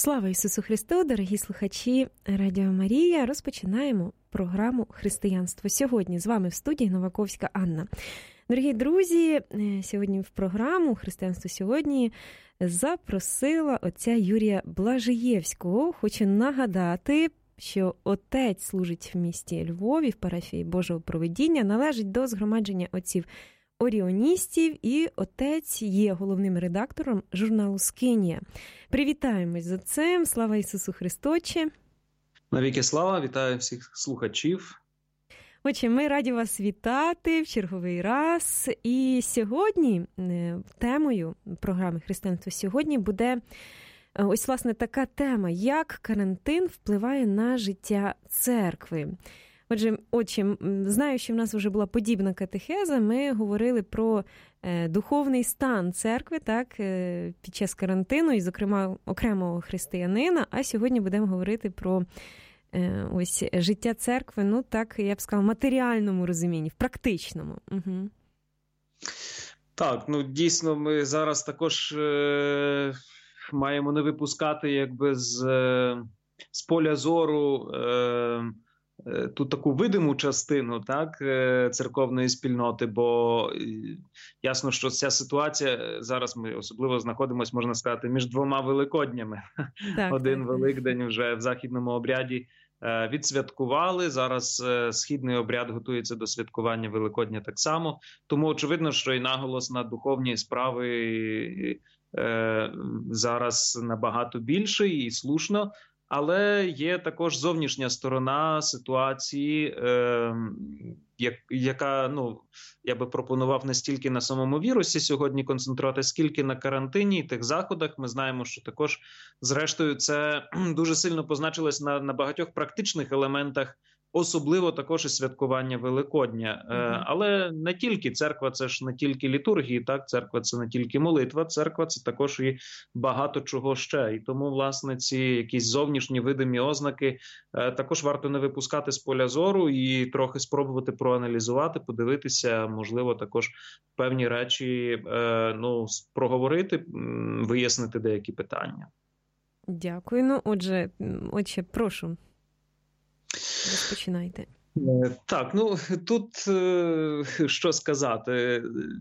Слава Ісусу Христу, дорогі слухачі Радіо Марія. Розпочинаємо програму «Християнство сьогодні». З вами в студії Новаковська Анна. Дорогі друзі, сьогодні в програму «Християнство сьогодні» запросила отця Юрія Блажиєвського. Хочу нагадати, що отець служить в місті Львові, в парафії Божого провидіння, належить до згромадження отців оріоністів, і отець є головним редактором журналу «Скинія». Привітаємось з отцем. Слава Ісусу Христоче! Навіки слава! Вітаю всіх слухачів! Отже, ми раді вас вітати в черговий раз. І сьогодні темою програми «Християнство сьогодні» буде ось, власне, така тема, як карантин впливає на життя церкви. Отже, знаю, що в нас вже була подібна катехеза, ми говорили про духовний стан церкви, так, під час карантину, і, зокрема, окремого християнина, а сьогодні будемо говорити про ось життя церкви, ну, так, я б сказала, в матеріальному розумінні, в практичному. Угу. Так, ну, дійсно, ми зараз також маємо не випускати, якби, з поля зору ту таку видиму частину, так, церковної спільноти, бо ясно, що ця ситуація, зараз ми особливо знаходимося, можна сказати, між двома Великоднями. Так, один Великдень вже в західному обряді відсвяткували, зараз східний обряд готується до святкування Великодня так само, тому очевидно, що і наголос на духовні справи зараз набагато більший і слушно. Але є також зовнішня сторона ситуації, яка, ну, я би пропонував не стільки на самому вірусі сьогодні концентруватися, скільки на карантині і тих заходах. Ми знаємо, що також, зрештою, це дуже сильно позначилось на багатьох практичних елементах, особливо також і святкування Великодня. Але не тільки церква, це ж не тільки літургії, так, церква це не тільки молитва, церква це також і багато чого ще. І тому, власне, ці якісь зовнішні видимі ознаки також варто не випускати з поля зору і трохи спробувати проаналізувати, подивитися, можливо, також певні речі, ну, проговорити, вияснити деякі питання. Дякую. Ну, отже, прошу. Розпочинайте. Так, ну, тут що сказати.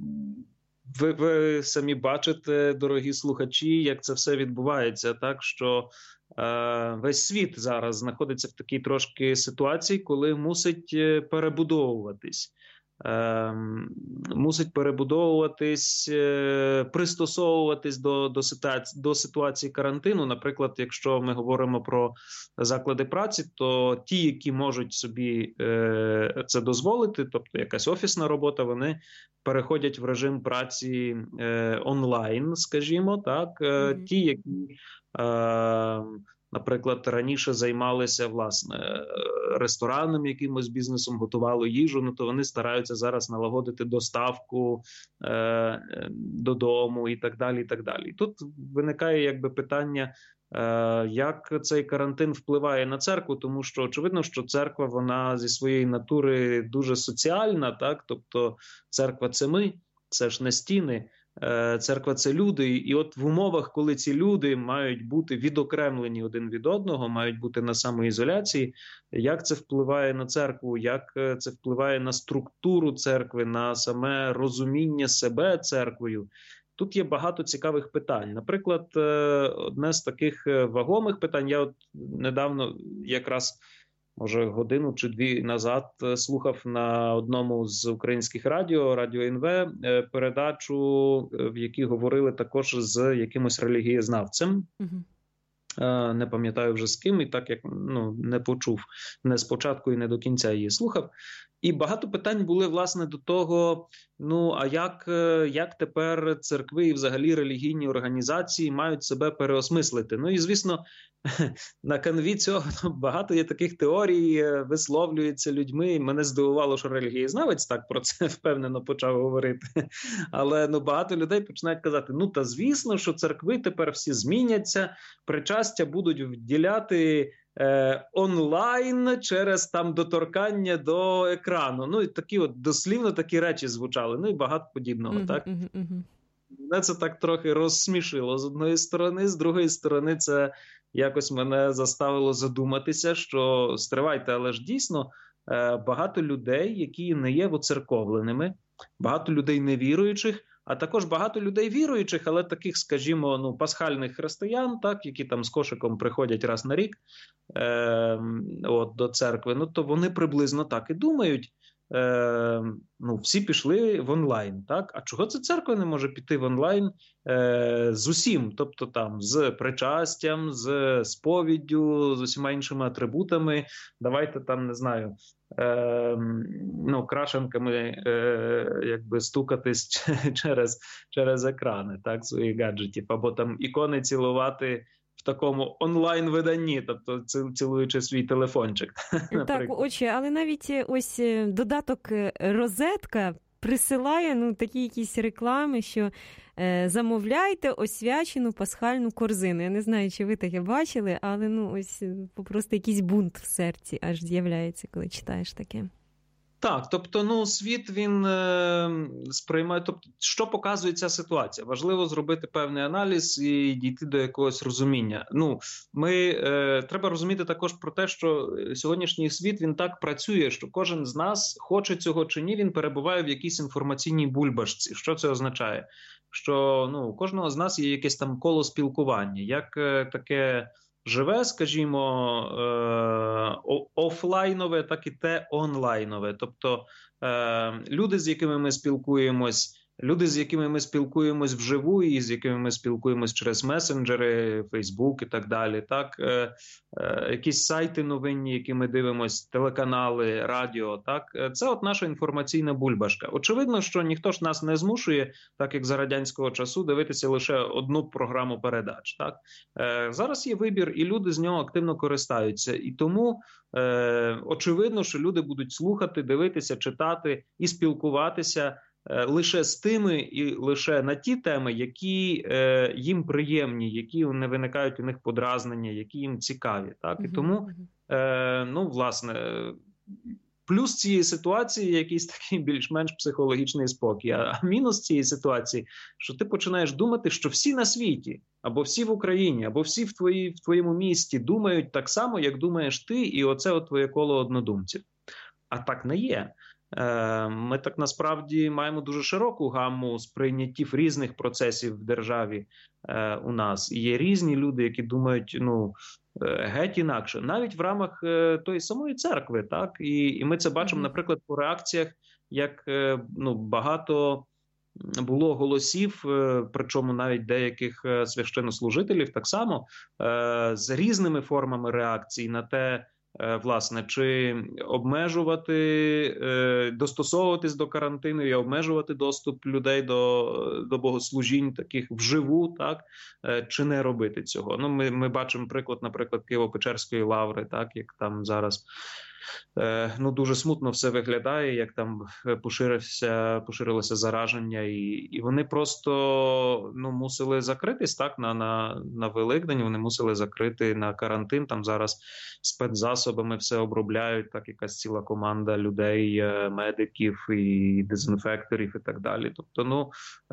Ви самі бачите, дорогі слухачі, як це все відбувається, так, що весь світ зараз знаходиться в такій трошки ситуації, коли мусить перебудовуватись. Мусить перебудовуватись, пристосовуватись до ситуації карантину. Наприклад, якщо ми говоримо про заклади праці, то ті, які можуть собі це дозволити, тобто якась офісна робота, вони переходять в режим праці онлайн, скажімо, так. Ті, які наприклад, раніше займалися, власне, ресторанним якимось бізнесом, готували їжу, ну, то вони стараються зараз налагодити доставку додому і так далі, і так далі. І тут виникає, якби, питання, як цей карантин впливає на церкву, тому що очевидно, що церква, вона зі своєї натури дуже соціальна, так, тобто церква – це ми, це ж не стіни. Церква – це люди, і от в умовах, коли ці люди мають бути відокремлені один від одного, мають бути на самоізоляції, як це впливає на церкву, як це впливає на структуру церкви, на саме розуміння себе церквою. Тут є багато цікавих питань. Наприклад, одне з таких вагомих питань, я от недавно якраз, може, годину чи дві назад слухав на одному з українських радіо НВ, передачу, в якій говорили також з якимось релігієзнавцем. Не пам'ятаю вже з ким, і так як, ну, не почув не спочатку і не до кінця її слухав. І багато питань були, власне, до того, ну, а як тепер церкви і взагалі релігійні організації мають себе переосмислити? Ну і, звісно, на канві цього багато є таких теорій, висловлюється людьми. І мене здивувало, що релігієзнавець так про це впевнено почав говорити. Але, ну, багато людей починають казати, ну, та звісно, що церкви тепер всі зміняться, причастя будуть вділяти онлайн через там доторкання до екрану. Ну, і такі от дослівно такі речі звучали. Ну, і багато подібного, так? Мене це так трохи розсмішило з одної сторони, з другої сторони це якось мене заставило задуматися, що стривайте, але ж дійсно багато людей, які не є воцерковленими, багато людей невіруючих, а також багато людей віруючих, але таких, скажімо, пасхальних християн, так, які там з кошиком приходять раз на рік до церкви, то вони приблизно так і думають. Всі пішли в онлайн, так? А чого ця церква не може піти в онлайн з усім? Тобто там з причастям, з сповіддю, з усіма іншими атрибутами. Давайте там, не знаю, крашенками якби стукатись через екрани, так, своїх гаджетів, або там ікони цілувати в такому онлайн-виданні, тобто цілуючи свій телефончик. Так, отже, але навіть ось додаток «Розетка» присилає такі якісь реклами, що замовляйте освячену пасхальну корзину. Я не знаю, чи ви таке бачили, але ось просто якийсь бунт в серці аж з'являється, коли читаєш таке. Так, тобто, світ, він сприймає, тобто, що показує ця ситуація? Важливо зробити певний аналіз і дійти до якогось розуміння. Треба розуміти також про те, що сьогоднішній світ, він так працює, що кожен з нас, хоче цього чи ні, він перебуває в якійсь інформаційній бульбашці. Що це означає? Що, у кожного з нас є якесь там коло спілкування, як таке живе, скажімо, офлайнове, так і те онлайнове. Тобто люди, з якими ми спілкуємось, вживу і з якими ми спілкуємось через месенджери, Фейсбук і так далі, так, якісь сайти новинні, які ми дивимось, телеканали, радіо, так, це от наша інформаційна бульбашка. Очевидно, що ніхто ж нас не змушує, так як за радянського часу, дивитися лише одну програму передач, так. Зараз є вибір, і люди з нього активно користаються, і тому очевидно, що люди будуть слухати, дивитися, читати і спілкуватися лише з тими і лише на ті теми, які їм приємні, які не виникають у них подразнення, які їм цікаві. Так? І тому, власне, плюс цієї ситуації якийсь такий більш-менш психологічний спокій. А мінус цієї ситуації, що ти починаєш думати, що всі на світі, або всі в Україні, або всі в твоєму місті думають так само, як думаєш ти, і оце от твоє коло однодумців. А так не є. Ми так насправді маємо дуже широку гамму сприйняттів різних процесів в державі у нас. І є різні люди, які думають, геть інакше. Навіть в рамках тої самої церкви, так? І ми це бачимо, наприклад, по реакціях, як багато було голосів, причому навіть деяких священнослужителів так само, з різними формами реакції на те, власне, чи обмежувати, достосовуватись до карантину і обмежувати доступ людей до богослужінь таких вживу, так, чи не робити цього. Ми бачимо приклад, наприклад, Києво-Печерської лаври, так, як там зараз дуже смутно все виглядає, як там поширилося зараження, і вони просто мусили закритись, так, на Великдень, вони мусили закрити на карантин, там зараз спецзасобами все обробляють, так, якась ціла команда людей, медиків і дезінфекторів і так далі. Тобто,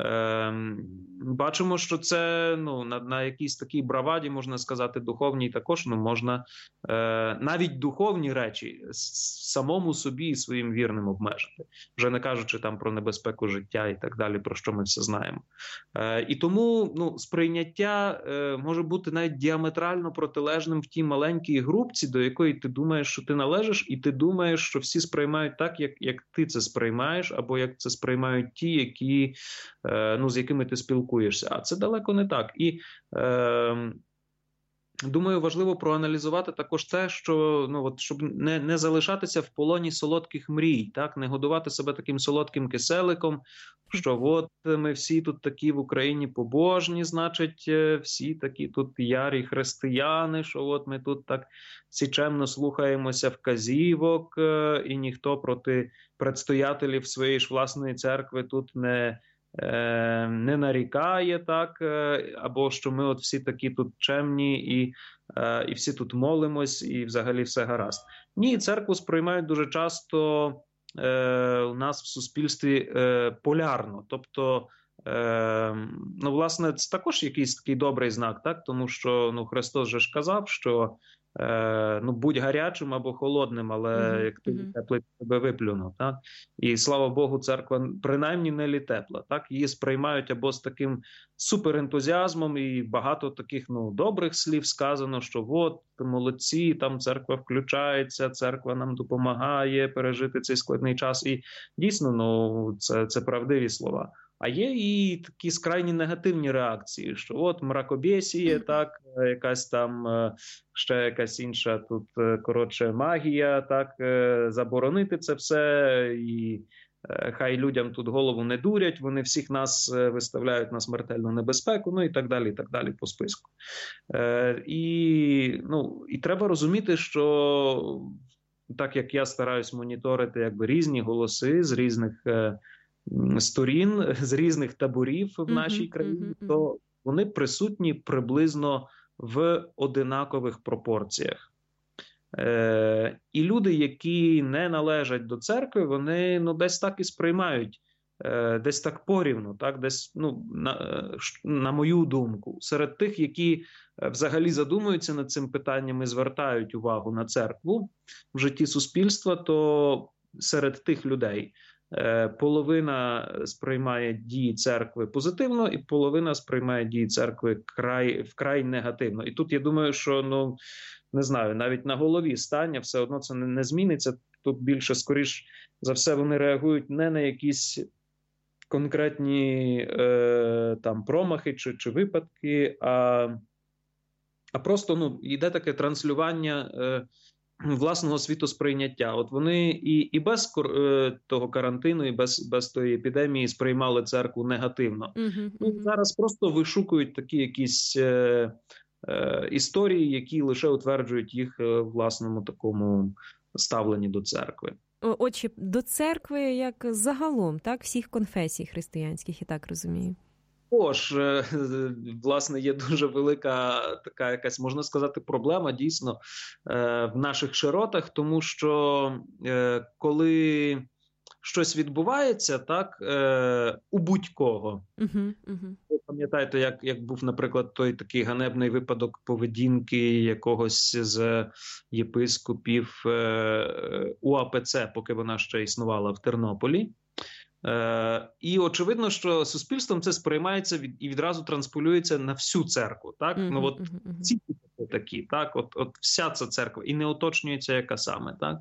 бачимо, що це, на якійсь такій браваді, можна сказати, духовній також, можна навіть духовні речі самому собі і своїм вірним обмежити. Вже не кажучи там про небезпеку життя і так далі, про що ми все знаємо. І тому сприйняття може бути навіть діаметрально протилежним в тій маленькій групці, до якої ти думаєш, що ти належиш, і ти думаєш, що всі сприймають так, як ти це сприймаєш, або як це сприймають ті, які, з якими ти спілкуєшся. А це далеко не так. І думаю, важливо проаналізувати також те, що щоб не залишатися в полоні солодких мрій, так, не годувати себе таким солодким киселиком, що от ми всі тут такі в Україні побожні, значить, всі такі тут ярі християни, що от ми тут так всі чемно слухаємося вказівок, і ніхто проти предстоятелів своєї ж власної церкви тут не нарікає, так, або що ми от всі такі тут чемні і всі тут молимось, і взагалі все гаразд. Ні, церкву сприймають дуже часто у нас в суспільстві полярно, тобто власне, це також якийсь такий добрий знак, так? Тому що Христос же ж казав, що будь гарячим або холодним, але як ти теплий, тебе виплюнув. Так? І, слава Богу, церква принаймні не літепла. Так? Її сприймають або з таким суперентузіазмом, і багато таких добрих слів сказано, що от, молодці, там церква включається, церква нам допомагає пережити цей складний час. І дійсно, це правдиві слова. А є і такі скрайні негативні реакції, що от мракобєсіє, так, якась там, ще якась інша тут, магія, так, заборонити це все, і хай людям тут голову не дурять, вони всіх нас виставляють на смертельну небезпеку, і так далі по списку. І треба розуміти, що так як я стараюсь моніторити якби різні голоси з різних сторін, з різних таборів в нашій країні, то вони присутні приблизно в одинакових пропорціях. І люди, які не належать до церкви, вони десь так і сприймають, десь так порівну, так, десь, на мою думку, серед тих, які взагалі задумуються над цим питанням і звертають увагу на церкву в житті суспільства, то серед тих людей половина сприймає дії церкви позитивно, і половина сприймає дії церкви вкрай негативно. І тут я думаю, що, не знаю, навіть на голові стання все одно це не зміниться. Тут більше, скоріш за все, вони реагують не на якісь конкретні там промахи чи випадки, а просто йде таке транслювання власного світосприйняття. От вони і без того карантину, і без тої епідемії сприймали церкву негативно. Зараз просто вишукують такі якісь історії, які лише утверджують їх власному такому ставленні до церкви. Отже, до церкви як загалом, так, всіх конфесій християнських, я так розумію. Також, власне, є дуже велика така якась, можна сказати, проблема дійсно в наших широтах, тому що коли щось відбувається, так, у будь-кого. Ви пам'ятаєте, як був, наприклад, той такий ганебний випадок поведінки якогось з єпископів УАПЦ, поки вона ще існувала в Тернополі. І очевидно, що суспільством це сприймається і відразу транспулюється на всю церкву. Так? Ці такі, так? От вся ця церква, і не уточнюється, яка саме. Так?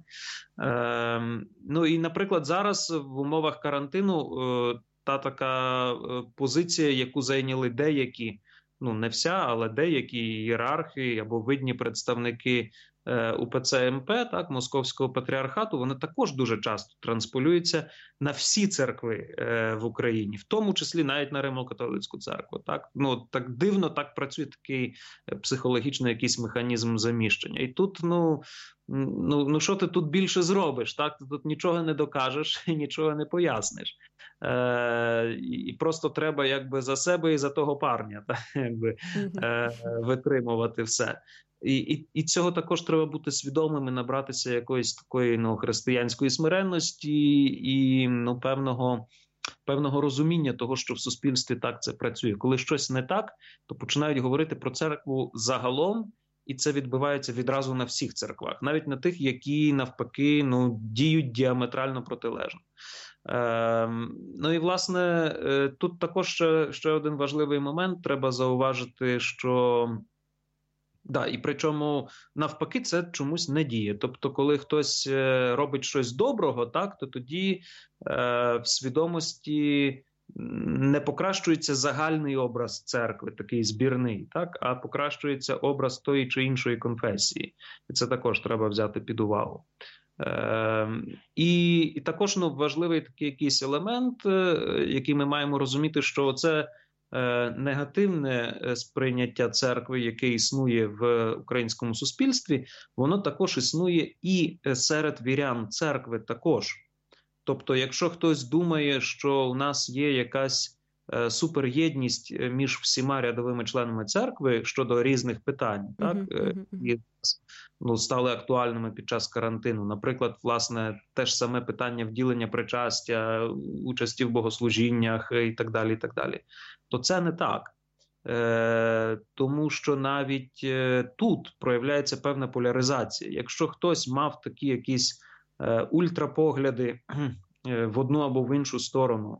І, наприклад, зараз в умовах карантину та така позиція, яку зайняли деякі, не вся, але деякі ієрархи або видні представники УПЦ МП, так, Московського патріархату, вони також дуже часто транспулюються на всі церкви в Україні, в тому числі навіть на Римо-католицьку церкву. Так? Так дивно так працює такий психологічний якийсь механізм заміщення. І тут, що ти тут більше зробиш? Так? Ти тут нічого не докажеш і нічого не поясниш. І просто треба якби за себе і за того парня, так? Якби, витримувати все. І цього також треба бути свідомими, набратися якоїсь такої християнської смиренності і певного розуміння того, що в суспільстві так це працює. Коли щось не так, то починають говорити про церкву загалом, і це відбувається відразу на всіх церквах, навіть на тих, які навпаки діють діаметрально протилежно. І, власне, тут також ще один важливий момент. Треба зауважити, що і причому навпаки це чомусь не діє. Тобто, коли хтось робить щось доброго, так, то тоді в свідомості не покращується загальний образ церкви, такий збірний, так, а покращується образ тої чи іншої конфесії. І це також треба взяти під увагу. І також важливий такий якийсь елемент, який ми маємо розуміти, що це негативне сприйняття церкви, яке існує в українському суспільстві, воно також існує і серед вірян церкви також. Тобто, якщо хтось думає, що у нас є якась суперєдність між всіма рядовими членами церкви щодо різних питань, так, і стали актуальними під час карантину. Наприклад, власне, те ж саме питання вділення причастя, участі в богослужіннях і так далі, і так далі. То це не так. Тому що навіть тут проявляється певна поляризація. Якщо хтось мав такі якісь ультрапогляди в одну або в іншу сторону,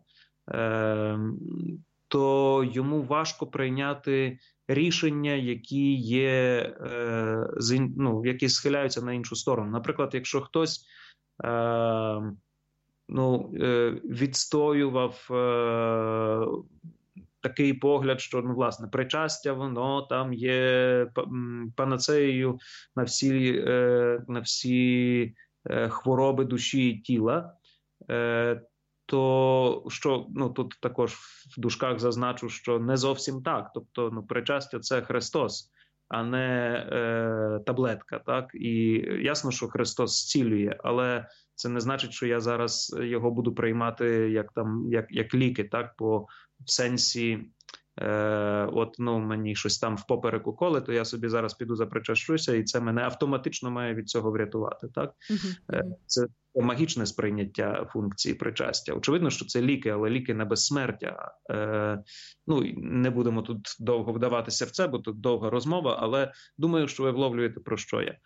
то йому важко прийняти рішення, які є, які схиляються на іншу сторону. Наприклад, якщо хтось відстоював такий погляд, що, власне, причастя, воно там є панацеєю на всі хвороби душі і тіла, то що, тут також в дужках зазначу, що не зовсім так. Тобто, причастя – це Христос, а не таблетка, так? І ясно, що Христос зцілює, але це не значить, що я зараз його буду приймати як ліки, так? Бо в сенсі, мені щось там в попереку коле, то я собі зараз піду запричащуся, і це мене автоматично має від цього врятувати, так? Це магічне сприйняття функції причастя. Очевидно, що це ліки, але ліки на безсмертя. Не будемо тут довго вдаватися в це, бо тут довга розмова, але думаю, що ви вловлюєте, про що я.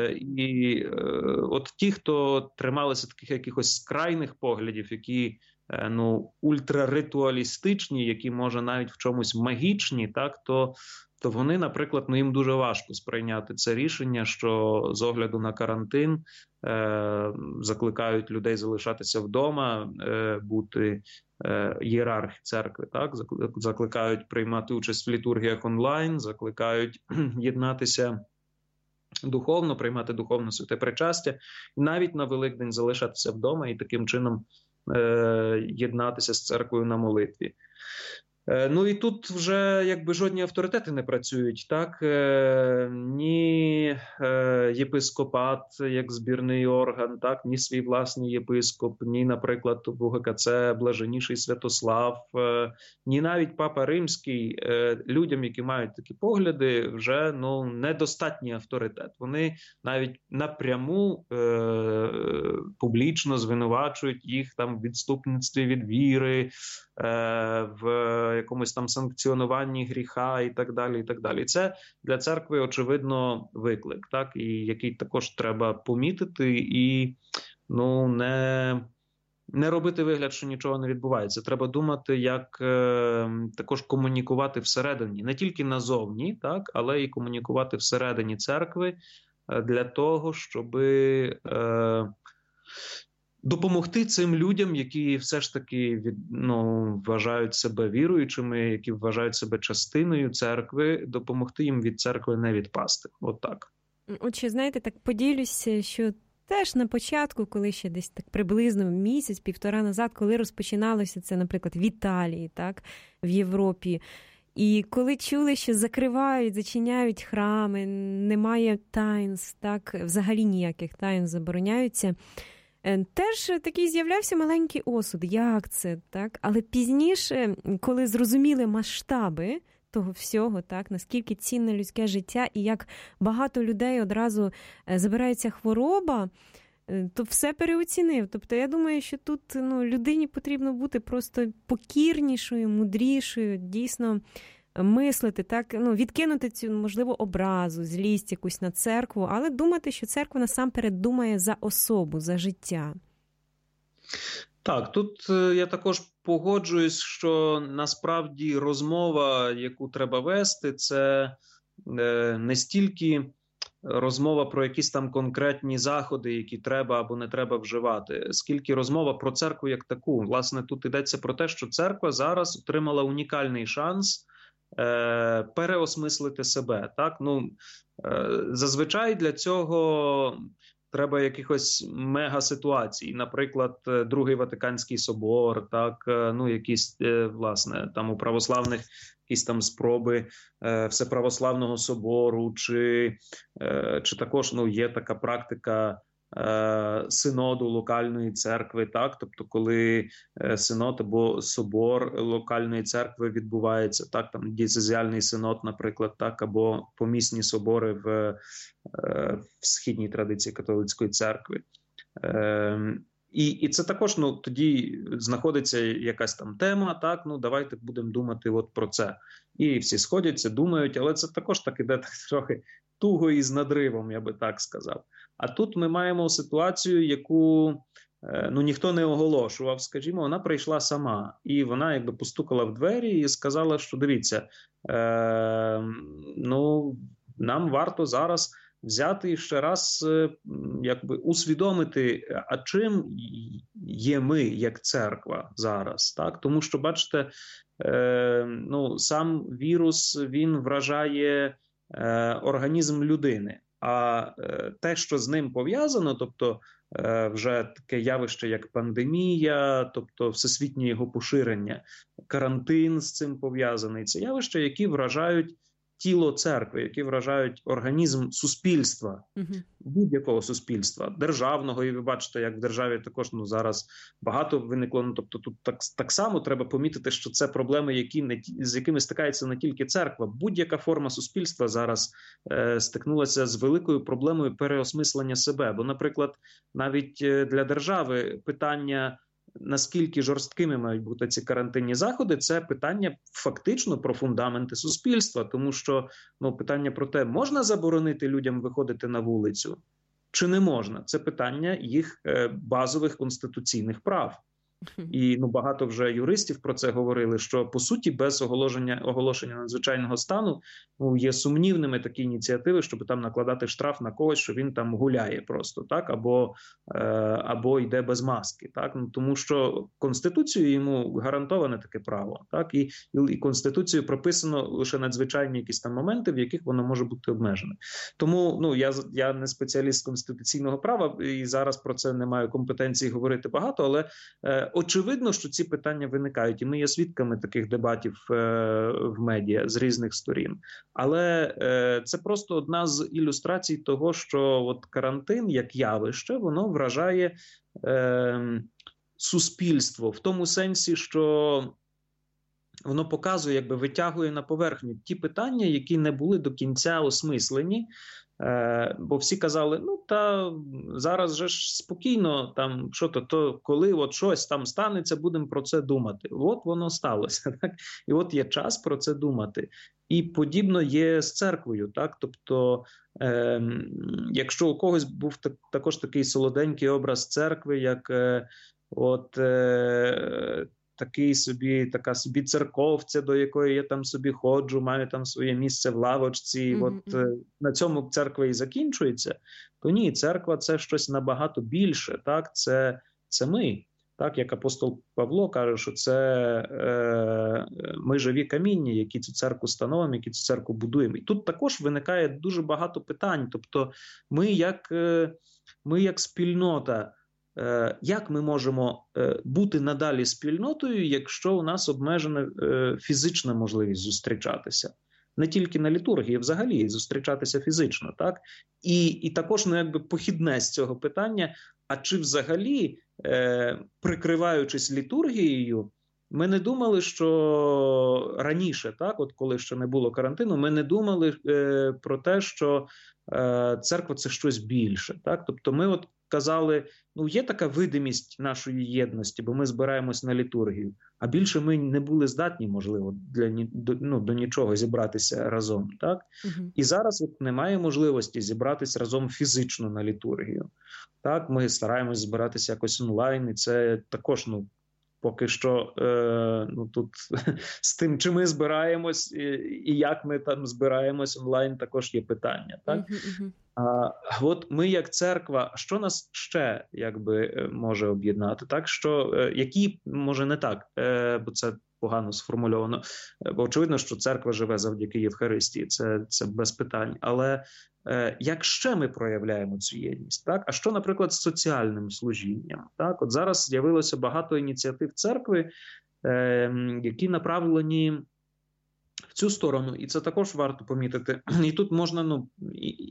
От ті, хто трималися таких якихось крайних поглядів, які ультраритуалістичні, які, може, навіть в чомусь магічні, так, то вони, наприклад, їм дуже важко сприйняти це рішення, що з огляду на карантин закликають людей залишатися вдома, бути ієрархи церкви, так, закликають приймати участь в літургіях онлайн, закликають єднатися духовно, приймати духовно святе причастя, і навіть на Великдень залишатися вдома і таким чином єднатися з церквою на молитві. І тут вже жодні авторитети не працюють, так? Ні єпископат як збірний орган, так? Ні свій власний єпископ, ні, наприклад, в УГКЦ Блаженніший Святослав, ні навіть Папа Римський людям, які мають такі погляди, вже недостатній авторитет. Вони навіть напряму публічно звинувачують їх там в відступництві від віри, в якомусь там санкціонуванні гріха і так далі, і так далі. Це для церкви, очевидно, виклик, так, і який також треба помітити і, не робити вигляд, що нічого не відбувається. Треба думати, як також комунікувати всередині, не тільки назовні, так, але і комунікувати всередині церкви для того, щоби допомогти цим людям, які все ж таки вважають себе віруючими, які вважають себе частиною церкви, допомогти їм від церкви не відпасти. От так. Отже, знаєте, так поділюся, що теж на початку, коли ще десь так приблизно місяць-півтора назад, коли розпочиналося це, наприклад, в Італії, так, в Європі, і коли чули, що закривають, зачиняють храми, немає таїнств, так, взагалі ніяких таїнств забороняються, теж такий з'являвся маленький осуд, як це, так? Але пізніше, коли зрозуміли масштаби того всього, так, наскільки цінне людське життя і як багато людей одразу забирається хвороба, то все переоцінив. Тобто я думаю, що тут людині потрібно бути просто покірнішою, мудрішою, дійсно мислити, так, відкинути цю, можливо, образу, злість якусь на церкву, але думати, що церква насамперед думає за особу, за життя. Так, тут я також погоджуюсь, що насправді розмова, яку треба вести, це не стільки розмова про якісь там конкретні заходи, які треба або не треба вживати, скільки розмова про церкву як таку. Власне, тут йдеться про те, що церква зараз отримала унікальний шанс переосмислити себе. Так? Зазвичай для цього треба якихось мега-ситуацій. Наприклад, Другий Ватиканський собор, так? Якісь, власне, там у православних якісь там спроби Всеправославного собору, чи також є така практика синоду локальної церкви, так, тобто коли синод або собор локальної церкви відбувається, так, там дієцезіальний синод, наприклад, так, або помісні собори в східній традиції католицької церкви. І це також, ну, тоді знаходиться якась там тема, так, ну, давайте будемо думати от про це. І всі сходяться, думають, але це також так іде так трохи туго і з надривом, я би так сказав. А тут ми маємо ситуацію, яку, ну, ніхто не оголошував, скажімо, вона прийшла сама. І вона якби постукала в двері і сказала, що дивіться, ну, нам варто зараз взяти і ще раз якби усвідомити, а чим є ми як церква зараз, так? Тому що, бачите, ну, сам вірус, він вражає організм людини, а те, що з ним пов'язано, тобто вже таке явище, як пандемія, тобто всесвітнє його поширення, карантин з цим пов'язаний, це явища, які вражають тіло церкви, які вражають організм суспільства, будь-якого суспільства, державного, і ви бачите, як в державі також, ну, зараз багато виникло, ну, тобто тут так само треба помітити, що це проблеми, з якими стикається не тільки церква, будь-яка форма суспільства зараз стикнулася з великою проблемою переосмислення себе, бо, наприклад, навіть для держави питання, наскільки жорсткими мають бути ці карантинні заходи, це питання фактично про фундаменти суспільства, тому що, ну, питання про те, можна заборонити людям виходити на вулицю чи не можна, це питання їх базових конституційних прав. І, ну, багато вже юристів про це говорили, що по суті без оголошення надзвичайного стану, ну, є сумнівними такі ініціативи, щоб там накладати штраф на когось, що він там гуляє просто, так, або йде без маски, так, ну, тому що Конституцією йому гарантоване таке право, так, і Конституцією прописано лише надзвичайні якісь там моменти, в яких воно може бути обмежене. Тому, ну, я не спеціаліст конституційного права і зараз про це не маю компетенції говорити багато, але очевидно, що ці питання виникають, і ми є свідками таких дебатів в медіа з різних сторін. Але це просто одна з ілюстрацій того, що от карантин, як явище, воно вражає суспільство в тому сенсі, що воно показує, якби витягує на поверхню ті питання, які не були до кінця осмислені. Бо всі казали, ну, та зараз же ж спокійно, там, що то коли от щось там станеться, будемо про це думати. От воно сталося, так? І от є час про це думати. І подібно є з церквою, так? Тобто, якщо у когось був також такий солоденький образ церкви, як така собі церковця, до якої я там собі ходжу, маю там своє місце в лавочці, от на цьому церква і закінчується, то ні, церква – це щось набагато більше, так, це ми. Так, як апостол Павло каже, що це ми живі каміння, які цю церкву становимо, які цю церкву будуємо. І тут також виникає дуже багато питань. Тобто ми як спільнота, як ми можемо бути надалі спільнотою, якщо у нас обмежена фізична можливість зустрічатися? Не тільки на літургії, взагалі зустрічатися фізично, так? І також, ну, якби похідне з цього питання, а чи взагалі, прикриваючись літургією, ми не думали, що раніше, так, от коли ще не було карантину, ми не думали про те, що церква – це щось більше, так? Тобто ми от казали, ну, є така видимість нашої єдності, бо ми збираємось на літургію, а більше ми не були здатні, можливо, до нічого зібратися разом, так? І зараз от немає можливості зібратися разом фізично на літургію. Так, ми стараємось збиратися якось онлайн, і це також, ну, поки що, ну, тут з тим, чи ми збираємось і як ми там збираємось онлайн, також є питання, так? От ми як церква, що нас ще, якби, може об'єднати, так? Що, які, може не так, бо це погано сформульовано, бо очевидно, що церква живе завдяки Євхаристії, це без питань, але як ще ми проявляємо цю єдність, так? А що, наприклад, з соціальним служінням, так? От зараз з'явилося багато ініціатив церкви, які направлені в цю сторону, і це також варто помітити. І тут можна, ну,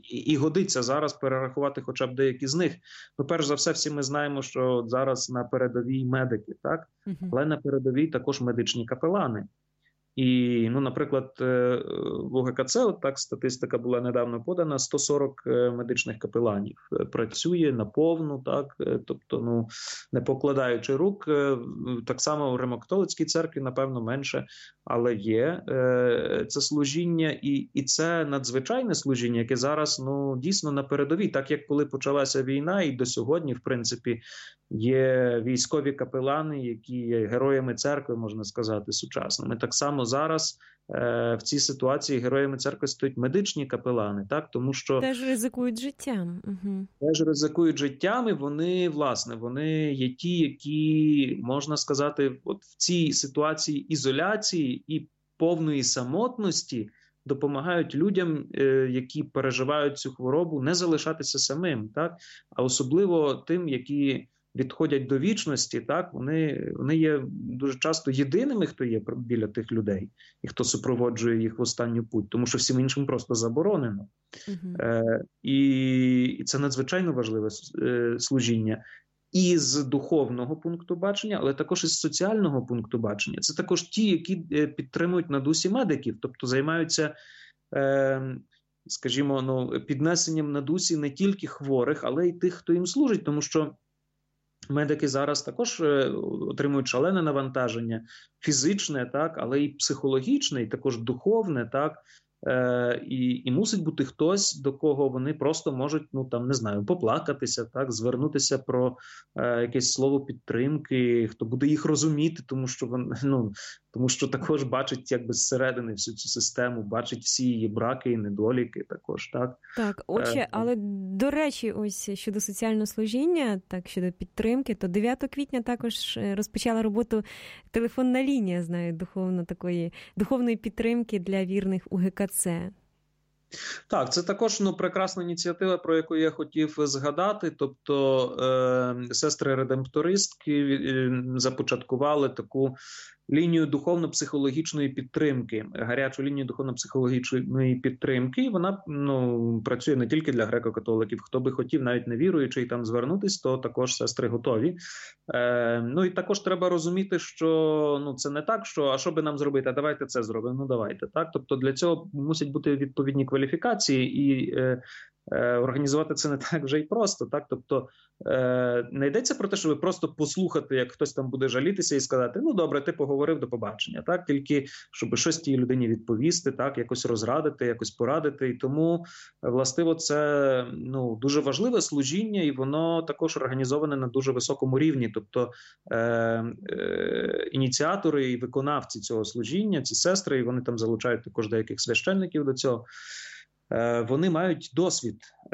і годиться зараз перерахувати хоча б деякі з них. Ну, перш за все, всі ми знаємо, що зараз на передовій медики, так? Але на передовій також медичні капелани. І, ну, наприклад, в ОГКЦ, от так статистика була недавно подана, 140 медичних капеланів працює наповну, так, тобто, ну, не покладаючи рук. Так само в Римо-католицькій церкві, напевно, менше, але є це служіння, і це надзвичайне служіння, яке зараз, ну, дійсно на передовій, так як коли почалася війна, і до сьогодні, в принципі, є військові капелани, які є героями церкви, можна сказати, сучасними. Так само зараз в цій ситуації героями церкви стають медичні капелани, так, тому що теж ризикують життям. Теж ризикують життям, і вони, власне, вони є ті, які, можна сказати, от в цій ситуації ізоляції і повної самотності допомагають людям, які переживають цю хворобу, не залишатися самим, так, а особливо тим, які відходять до вічності, так, вони є дуже часто єдиними, хто є біля тих людей, і хто супроводжує їх в останню путь, тому що всім іншим просто заборонено. І це надзвичайно важливе служіння. І з духовного пункту бачення, але також із соціального пункту бачення. Це також ті, які підтримують на дусі медиків, тобто займаються, скажімо, ну, піднесенням на дусі не тільки хворих, але й тих, хто їм служить, тому що медики зараз також отримують шалене навантаження, фізичне, так, але і психологічне, і також духовне, так, і мусить бути хтось, до кого вони просто можуть, ну, там, не знаю, поплакатися, так, звернутися про якесь слово підтримки, хто буде їх розуміти, тому що також бачить, якби, зсередини всю цю систему, бачить всі її браки і недоліки також, так. Так, отже, але, до речі, ось щодо соціального служіння, так, щодо підтримки, то 9 квітня також розпочала роботу телефонна лінія, знаю, духовної підтримки для вірних УГКЦ. Так, це також, ну, прекрасна ініціатива, про яку я хотів згадати. Тобто сестри-редемптористки започаткували таку лінію духовно-психологічної підтримки, гарячу лінію духовно-психологічної підтримки. І вона, ну, працює не тільки для греко-католиків. Хто би хотів, навіть не віруючий, там звернутись, то також сестри готові. Ну і також треба розуміти, що, ну, це не так, що, а що би нам зробити, а давайте це зробимо, ну давайте. Так? Тобто для цього мусять бути відповідні кваліфікації, і організувати це не так вже й просто. Так? Тобто не йдеться про те, щоб просто послухати, як хтось там буде жалітися і сказати, ну добре, ти поговорив, до побачення. Так? Тільки, щоб щось тій людині відповісти, так? Якось розрадити, якось порадити. І тому, властиво, це, ну, дуже важливе служіння, і воно також організоване на дуже високому рівні. Тобто ініціатори і виконавці цього служіння, ці сестри, і вони там залучають також деяких священників до цього, вони мають досвід,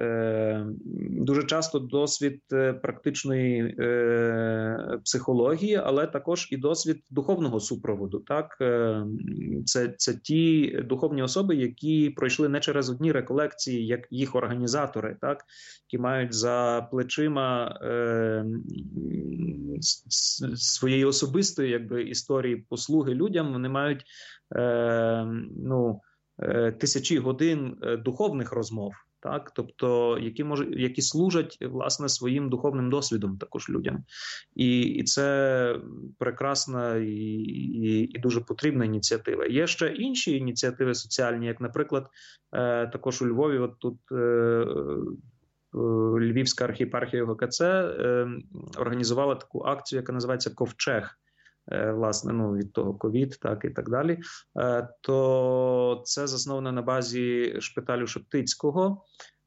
дуже часто досвід практичної психології, але також і досвід духовного супроводу. Так? Це ті духовні особи, які пройшли не через одні реколекції, як їх організатори, так? Які мають за плечима своєї особистої, якби, історії послуги людям, вони мають, тисячі годин духовних розмов, так, тобто які служать, власне, своїм духовним досвідом також людям, і це прекрасна і дуже потрібна ініціатива. Є ще інші ініціативи соціальні, як, наприклад, також у Львові, от тут Львівська архієпархія ОГКЦ організувала таку акцію, яка називається «Ковчег». Власне, від того ковід, так і так далі, то це засновано на базі шпиталю Шептицького,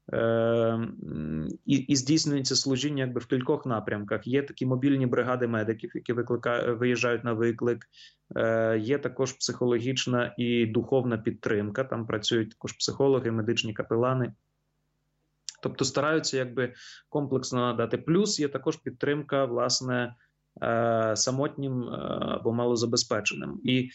і здійснюється служіння якби в кількох напрямках. Є такі мобільні бригади медиків, які виїжджають на виклик, є також психологічна і духовна підтримка, там працюють також психологи, медичні капелани. Тобто стараються якби комплексно надати. Плюс є також підтримка, власне, самотнім або малозабезпеченим. І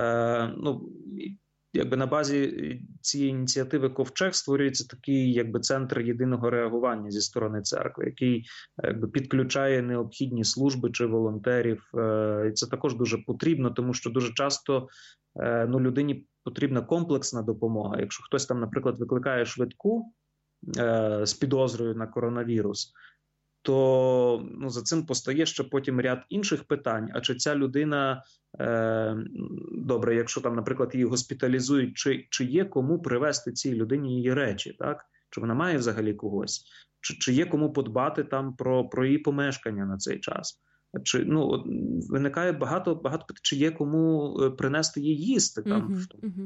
якби на базі цієї ініціативи «Ковчег» створюється такий якби центр єдиного реагування зі сторони церкви, який якби підключає необхідні служби чи волонтерів. І це також дуже потрібно, тому що дуже часто людині потрібна комплексна допомога. Якщо хтось там, наприклад, викликає швидку, з підозрою на коронавірус, то за цим постає ще потім ряд інших питань. А чи ця людина, добре, якщо там, наприклад, її госпіталізують, чи є кому привезти цій людині її речі, так? Чи вона має взагалі когось? Чи є кому подбати там про її помешкання на цей час? Чи виникає багато питань, чи є кому принести їй їсти там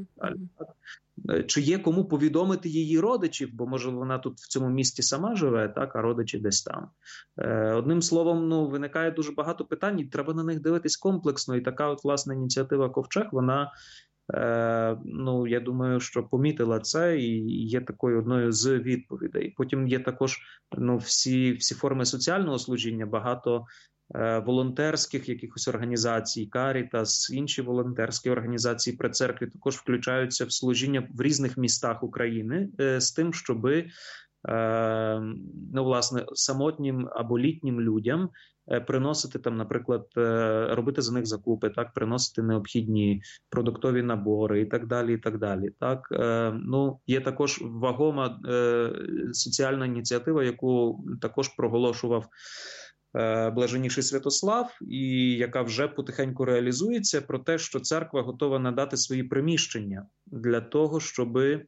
чи є кому повідомити її родичів, бо може вона тут в цьому місті сама живе, так, а родичі десь там. Одним словом, виникає дуже багато питань, і треба на них дивитись комплексно. І така от власне ініціатива Ковчег, вона я думаю, що помітила це і є такою одною з відповідей. Потім є також всі форми соціального служіння, багато волонтерських якихось організацій, Карітас, інші волонтерські організації при церкві також включаються в служіння в різних містах України з тим, щоби власне самотнім або літнім людям приносити там, наприклад, робити за них закупи, так, приносити необхідні продуктові набори і так далі, і так далі. Так, є також вагома соціальна ініціатива, яку також проголошував Блаженніший Святослав, і яка вже потихеньку реалізується, про те, що церква готова надати свої приміщення для того, щоби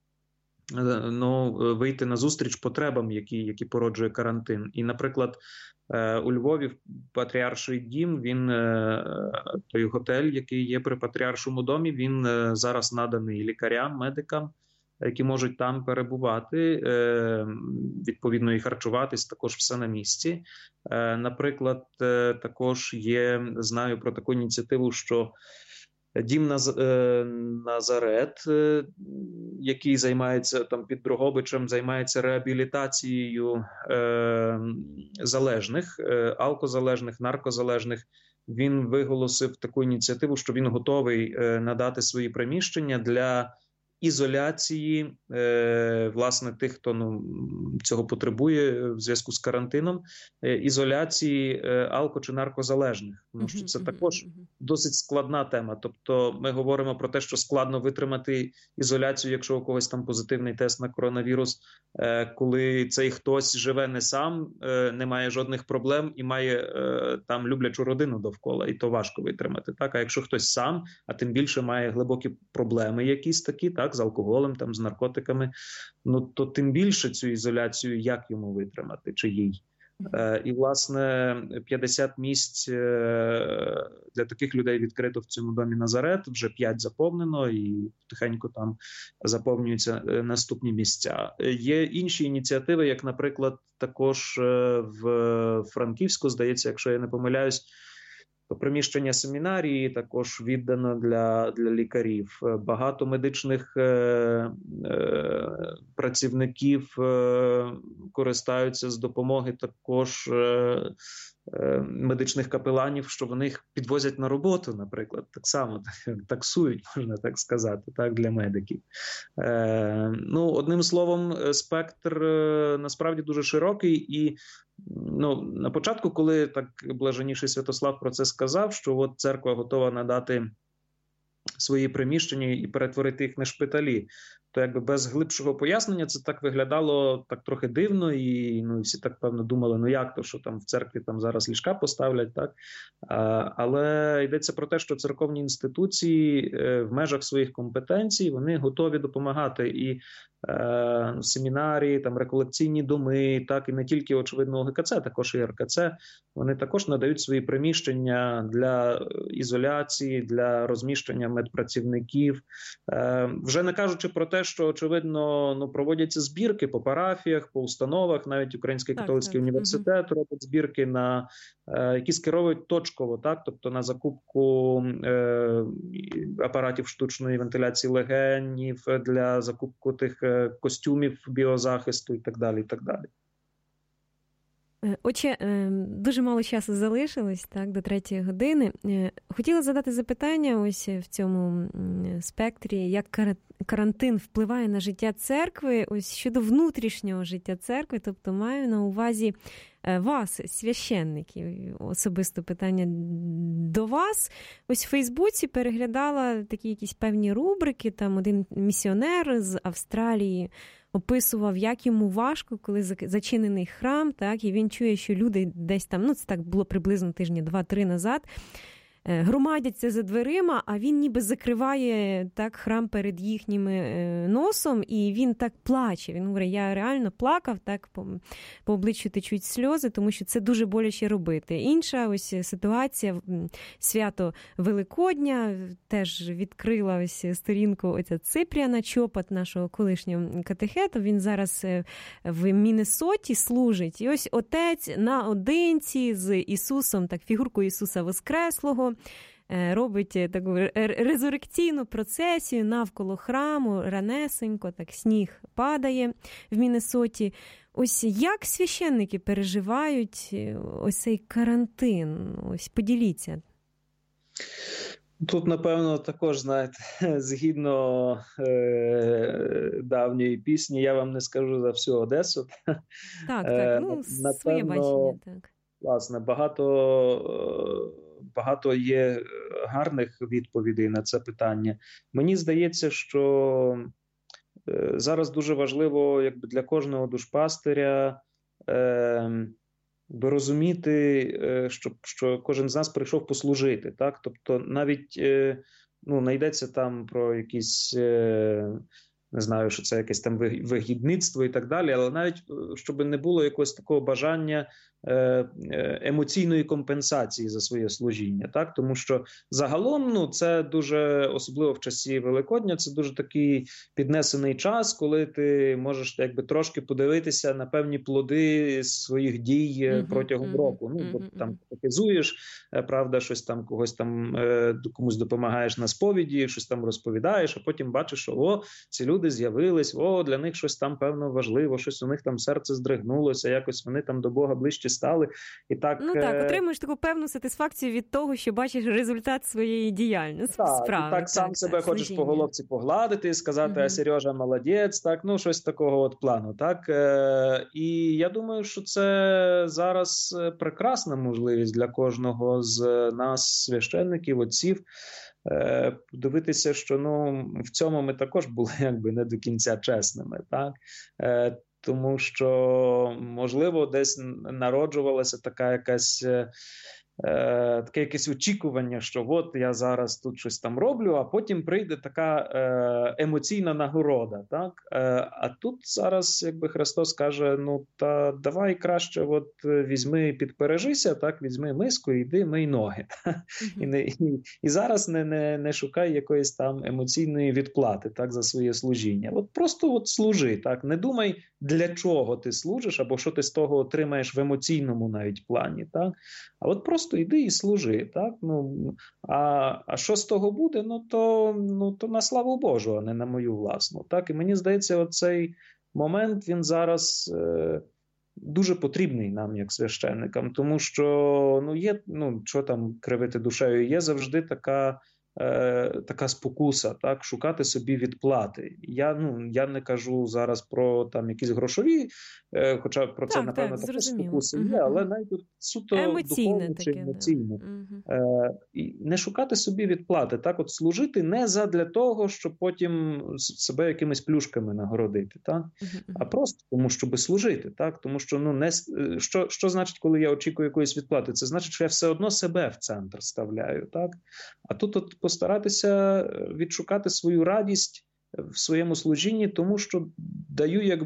вийти на зустріч потребам, які породжує карантин. І, наприклад, у Львові Патріарший дім, той готель, який є при Патріаршому домі, він зараз наданий лікарям, медикам, які можуть там перебувати, відповідно і харчуватись, також все на місці. Наприклад, також знаю про таку ініціативу, що Дім Назарет, який займається там під Дрогобичем, займається реабілітацією залежних, алкозалежних, наркозалежних. Він виголосив таку ініціативу, що він готовий надати свої приміщення для ізоляції, власне, тих, хто цього потребує в зв'язку з карантином, ізоляції алко- чи наркозалежних. Тому що це також досить складна тема. Тобто ми говоримо про те, що складно витримати ізоляцію, якщо у когось там позитивний тест на коронавірус, коли цей хтось живе не сам, не має жодних проблем і має там люблячу родину довкола, і то важко витримати. Так? А якщо хтось сам, а тим більше має глибокі проблеми якісь такі, так, з алкоголем, там, з наркотиками, то тим більше цю ізоляцію як йому витримати, чи їй. І, власне, 50 місць для таких людей відкрито в цьому домі Назарет, вже 5 заповнено, і тихенько там заповнюються наступні місця. Є інші ініціативи, як, наприклад, також в Франківську, здається, якщо я не помиляюсь, то приміщення семінарії також віддано для лікарів. Багато медичних працівників користаються з допомоги також медичних капеланів, що вони їх підвозять на роботу, наприклад, так само таксують, можна так сказати, так, для медиків. Одним словом, спектр насправді дуже широкий, і на початку, коли так Блаженніший Святослав про це сказав, що от церква готова надати свої приміщення і перетворити їх на шпиталі, то якби без глибшого пояснення це так виглядало так трохи дивно, і всі так, певно, думали, як то, що там в церкві там зараз ліжка поставлять, так? Але йдеться про те, що церковні інституції в межах своїх компетенцій, вони готові допомагати і семінарії, там реколекційні доми, так, і не тільки, очевидно, ОГКЦ, також і РКЦ, вони також надають свої приміщення для ізоляції, для розміщення медпрацівників. Вже не кажучи про те, що, очевидно, проводяться збірки по парафіях, по установах, навіть Український католицький університет робить збірки, які скеровують точково, так, тобто на закупку апаратів штучної вентиляції легенів, для закупку тих костюмів біозахисту і так далі, і так далі. Отже, дуже мало часу залишилось, так, до 3-ї години. Хотіла задати запитання ось в цьому спектрі, як карантин впливає на життя церкви, ось щодо внутрішнього життя церкви, тобто маю на увазі вас, священників, особисто питання до вас. Ось в Фейсбуці переглядала такі якісь певні рубрики, там один місіонер з Австралії описував, як йому важко, коли зачинений храм, так, і він чує, що люди десь там, це так було приблизно тижні 2-3 назад, громадяться за дверима, а він ніби закриває так храм перед їхнім носом, і він так плаче. Він говорить, я реально плакав, так по обличчю течуть сльози, тому що це дуже боляче робити. Інша ось ситуація, свято Великодня, теж відкрила ось сторінку оця Ципріана Чопат, нашого колишнього катехета. Він зараз в Міннесоті служить. І ось отець наодинці з Ісусом, так, фігурку Ісуса Воскреслого, робить таку резурекційну процесію навколо храму, ранесенько, так сніг падає в Міннесоті. Ось як священники переживають ось цей карантин? Ось поділіться. Тут, напевно, також, знаєте, згідно давньої пісні, я вам не скажу за всю Одесу. Так, напевно, своє бачення, так. Власне, багато є гарних відповідей на це питання. Мені здається, що зараз дуже важливо для кожного душпастиря розуміти, що кожен з нас прийшов послужити. Так? Тобто навіть не йдеться там про якісь, не знаю, що це якесь там вигідництво і так далі, але навіть, щоб не було якогось такого бажання емоційної компенсації за своє служіння, так? Тому що загалом, це дуже, особливо в часі Великодня, це дуже такий піднесений час, коли ти можеш трошки подивитися на певні плоди своїх дій протягом року. Бо там показуєш, правда, щось там, когось там, комусь допомагаєш на сповіді, щось там розповідаєш, а потім бачиш, що ці люди з'явились, для них щось там, певно, важливо, щось у них там серце здригнулося, якось вони там до Бога ближче стали. І так, отримуєш таку певну сатисфакцію від того, що бачиш результат своєї діяльності. Справи. Так, сам себе хочеш служіння. По головці погладити, сказати, а Сережа молодець, так, щось такого от плану. Так? І я думаю, що це зараз прекрасна можливість для кожного з нас, священників, отців, подивитися, що в цьому ми також були не до кінця чесними. Так? Тому що, можливо, десь народжувалася таке якесь очікування, що от я зараз тут щось там роблю, а потім прийде така емоційна нагорода. Так? А тут зараз, Христос каже, давай краще візьми, підпережися, так, візьми миску і йди мий ноги. І зараз не шукай якоїсь там емоційної відплати, так, за своє служіння. Просто служи, так, не думай, для чого ти служиш, або що ти з того отримаєш в емоційному навіть плані, так? А просто йди і служи, так? А що з того буде? То на славу Божу, а не на мою власну, так? І мені здається, оцей момент, він зараз дуже потрібний нам, як священникам, тому що, є, що там кривити душею, є завжди така спокуса, так, шукати собі відплати. Я не кажу зараз про там якісь грошові, хоча про це, напевно, також спокуси є, але навіть суто духовно чи емоційно. І не шукати собі відплати, так, служити не задля того, щоб потім себе якимись плюшками нагородити, так, а просто тому, щоб служити, так, тому що, що значить, коли я очікую якоїсь відплати? Це значить, що я все одно себе в центр ставляю, так, а тут постаратися відшукати свою радість в своєму служінні, тому що даю,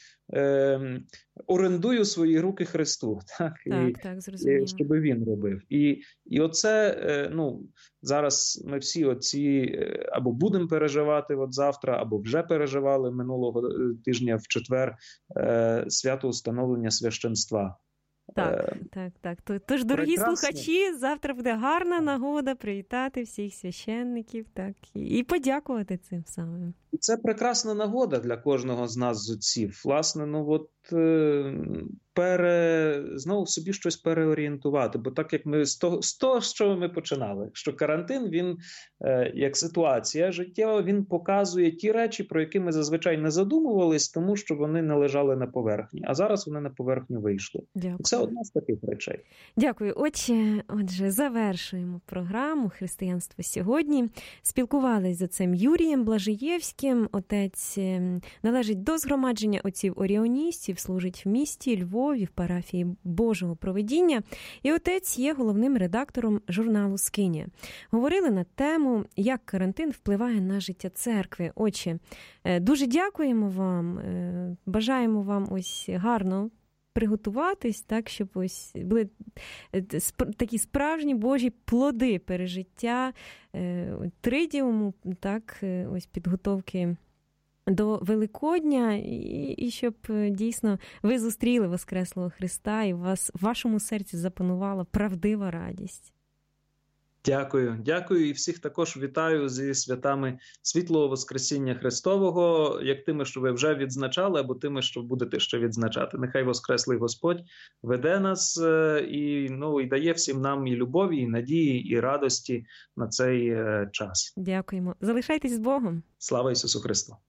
орендую свої руки Христу, так, і щоб він робив. І оце, зараз ми всі оці або будемо переживати завтра, або вже переживали минулого тижня в четвер свято установлення священства. Так. Тож, дорогі слухачі, завтра буде гарна нагода привітати всіх священників, так, і подякувати цим самим. Це прекрасна нагода для кожного з нас, з отців. Власне, знову в собі щось переорієнтувати. Бо так як ми з того, з чого ми починали, що карантин, він як ситуація життєва, він показує ті речі, про які ми зазвичай не задумувались, тому що вони не лежали на поверхні. А зараз вони на поверхню вийшли. Дякую. Це одна з таких речей. Дякую. Отже, завершуємо програму «Християнство сьогодні». Спілкувались з отцем Юрієм Блажиєвським. Отець належить до згромадження отців-оріоністів, служить в місті Львові, в парафії Божого провидіння. І отець є головним редактором журналу «Скинія». Говорили на тему, як карантин впливає на життя церкви. Отче, дуже дякуємо вам. Бажаємо вам ось гарно приготуватись, так, щоб ось були такі справжні Божі плоди пережиття тридіуму, так, ось підготовки до Великодня, і щоб дійсно ви зустріли Воскреслого Христа, і в вашому серці запанувала правдива радість. Дякую і всіх також вітаю зі святами Світлого Воскресіння Христового, як тими, що ви вже відзначали, або тими, що будете ще відзначати. Нехай Воскреслий Господь веде нас і дає всім нам і любові, і надії, і радості на цей час. Дякуємо. Залишайтесь з Богом. Слава Ісусу Христу!